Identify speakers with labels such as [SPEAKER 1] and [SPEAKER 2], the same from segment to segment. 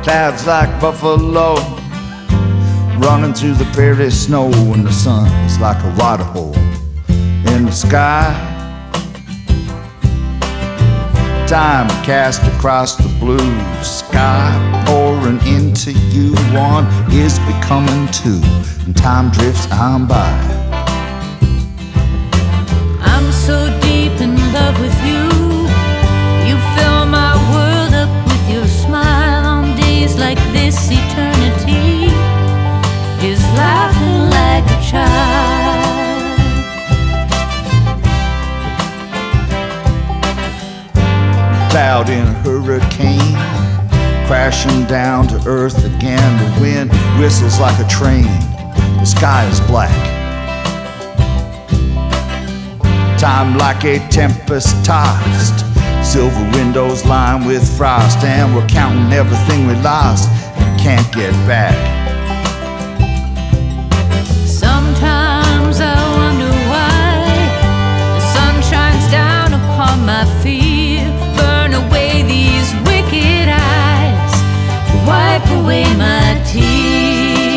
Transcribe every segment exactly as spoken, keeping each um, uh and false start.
[SPEAKER 1] Clouds like buffalo running through the prairie snow, and the sun is like a water hole in the sky. Time cast across the blue sky, pouring into you. One is becoming two, and time drifts on by.
[SPEAKER 2] I'm so deep in love with you. You fill my world up with your smile. On days like this, eternity is laughing like a child.
[SPEAKER 1] Cloud in a hurricane, crashing down to earth again. The wind whistles like a train, the sky is black. Time like a tempest tossed, silver windows lined with frost, and we're counting everything we lost and can't get back.
[SPEAKER 2] Sometimes I wonder why the sun shines down upon my fear. Burn away these wicked eyes, wipe away my tears.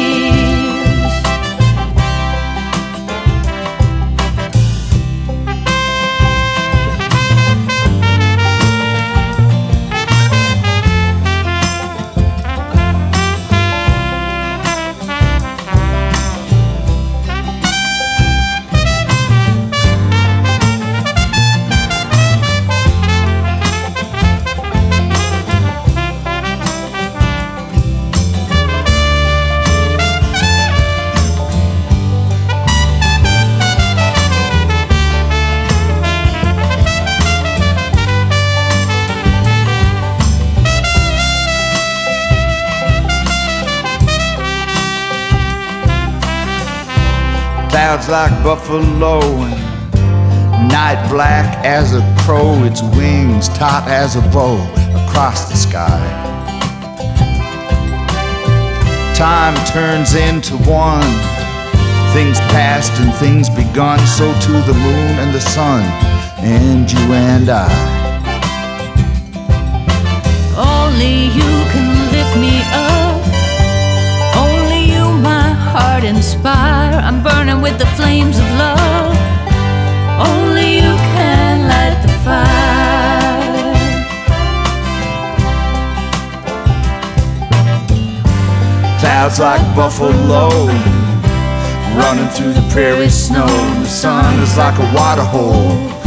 [SPEAKER 1] Clouds like buffalo and night black as a crow, its wings taut as a bow across the sky. Time turns into one, things past and things begun, so to the moon and the sun and you and I.
[SPEAKER 2] Only you can lift me up, only you my heart inspire. I'm burning with the flames of love, only you can light the fire.
[SPEAKER 1] Clouds like buffalo running through the prairie snow, the sun is like a water hole